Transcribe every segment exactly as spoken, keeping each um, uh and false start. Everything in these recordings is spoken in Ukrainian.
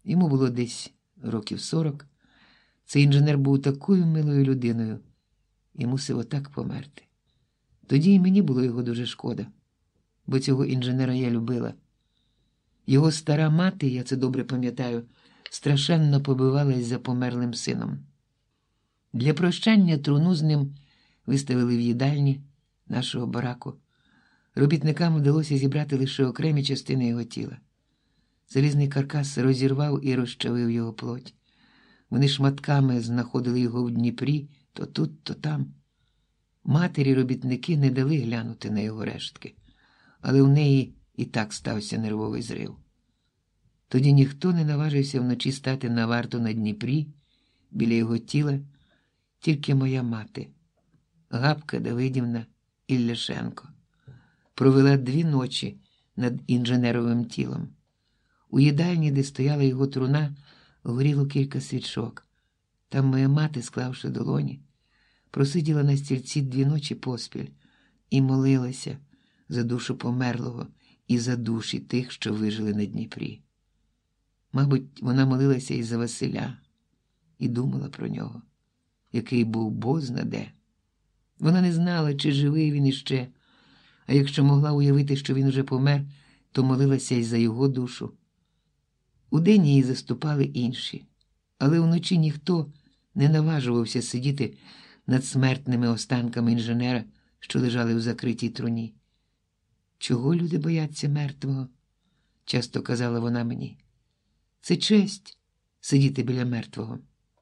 Йому було десь років сорок. Цей інженер був такою милою людиною і мусив отак померти. Тоді і мені було його дуже шкода, бо цього інженера я любила. Його стара мати, я це добре пам'ятаю, страшенно побивалась за померлим сином. Для прощання труну з ним виставили в їдальні нашого бараку. Робітникам вдалося зібрати лише окремі частини його тіла. Залізний каркас розірвав і розчавив його плоть. Вони шматками знаходили його в Дніпрі, то тут, то там. Матері-робітники не дали глянути на його рештки, але в неї і так стався нервовий зрив. Тоді ніхто не наважився вночі стати на варту на Дніпрі, біля його тіла, тільки моя мати, Гапка Давидівна Ілляшенко, провела дві ночі над інженеровим тілом. У їдальні, де стояла його труна, горіло кілька свічок. Там моя мати, склавши долоні, просиділа на стільці дві ночі поспіль і молилася за душу померлого і за душі тих, що вижили на Дніпрі. Мабуть, вона молилася і за Василя, і думала про нього, який був бозна-де. Вона не знала, чи живий він іще, а якщо могла уявити, що він уже помер, то молилася й за його душу. Удень її заступали інші, але вночі ніхто не наважувався сидіти над смертними останками інженера, що лежали в закритій труні. «Чого люди бояться мертвого?» – часто казала вона мені. «Це честь – сидіти біля мертвого».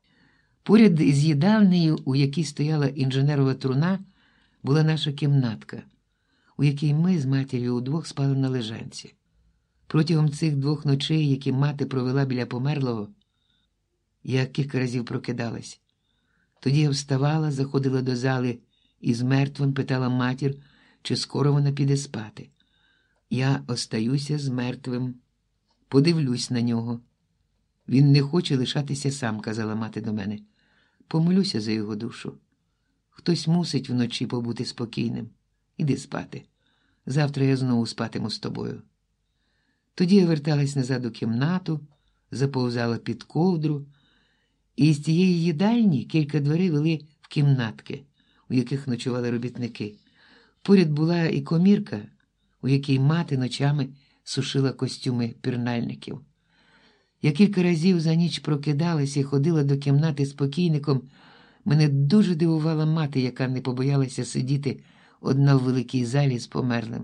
Поряд з їдальнею, у якій стояла інженерова труна, була наша кімнатка, у якій ми з матір'ю удвох спали на лежанці. Протягом цих двох ночей, які мати провела біля померлого, я кілька разів прокидалась. Тоді я вставала, заходила до зали і з мертвим питала матір, чи скоро вона піде спати. «Я остаюся з мертвим, подивлюсь на нього. Він не хоче лишатися сам», – казала мати до мене. «Помолюся за його душу. Хтось мусить вночі побути спокійним. Іди спати. Завтра я знову спатиму з тобою». Тоді я верталась назад у кімнату, заповзала під ковдру, і з тієї їдальні кілька дверей вели в кімнатки, у яких ночували робітники. Поряд була і комірка, у якій мати ночами сушила костюми пірнальників. Я кілька разів за ніч прокидалась і ходила до кімнати з покійником. Мене дуже дивувала мати, яка не побоялася сидіти одна в великій залі з померлим.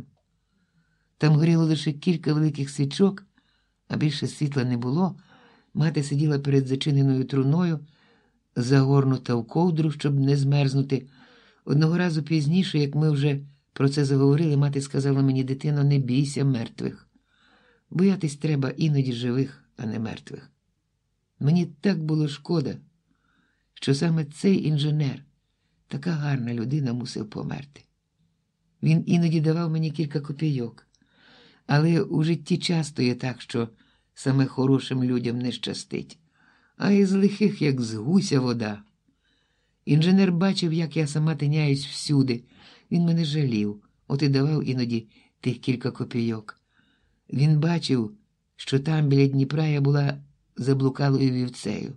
Там горіло лише кілька великих свічок, а більше світла не було. Мати сиділа перед зачиненою труною, загорнута в ковдру, щоб не змерзнути. Одного разу пізніше, як ми вже про це заговорили, мати сказала мені: «Дитино, не бійся мертвих. Боятись треба іноді живих, а не мертвих». Мені так було шкода, що саме цей інженер, така гарна людина, мусив померти. Він іноді давав мені кілька копійок. Але у житті часто є так, що саме хорошим людям не щастить, а із лихих, як з гуся вода. Інженер бачив, як я сама тиняюсь всюди. Він мене жалів, от і давав іноді тих кілька копійок. Він бачив, що там біля Дніпра я була заблукалою вівцею.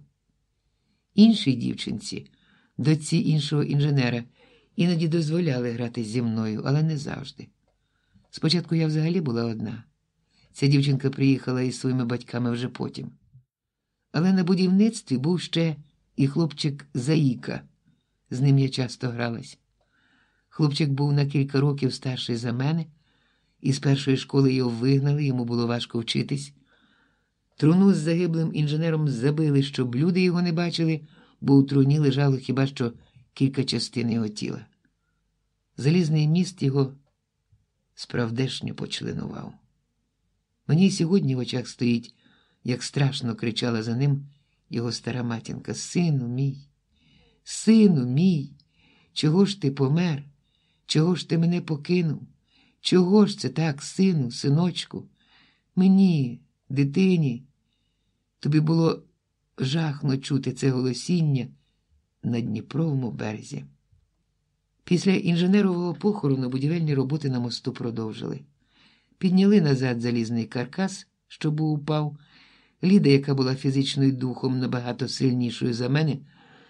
Іншій дівчинці, дочці іншого інженера, іноді дозволяли грати зі мною, але не завжди. Спочатку я взагалі була одна. Ця дівчинка приїхала із своїми батьками вже потім. Але на будівництві був ще і хлопчик Заїка. З ним я часто гралась. Хлопчик був на кілька років старший за мене, і з першої школи його вигнали, йому було важко вчитись. Труну з загиблим інженером забили, щоб люди його не бачили, бо у труні лежало хіба що кілька частин його тіла. Залізний міст його справдешньо почленував. Мені й сьогодні в очах стоїть, як страшно кричала за ним його стара матінка: «Сину мій, сину мій, чого ж ти помер? Чого ж ти мене покинув? Чого ж це так, сину, синочку? Мені, дитині». Тобі було жахно чути це голосіння на Дніпровому березі. Після інженерового похорону будівельні роботи на мосту продовжили. Підняли назад залізний каркас, що був упав, Ліда, яка була фізичною духом набагато сильнішою за мене,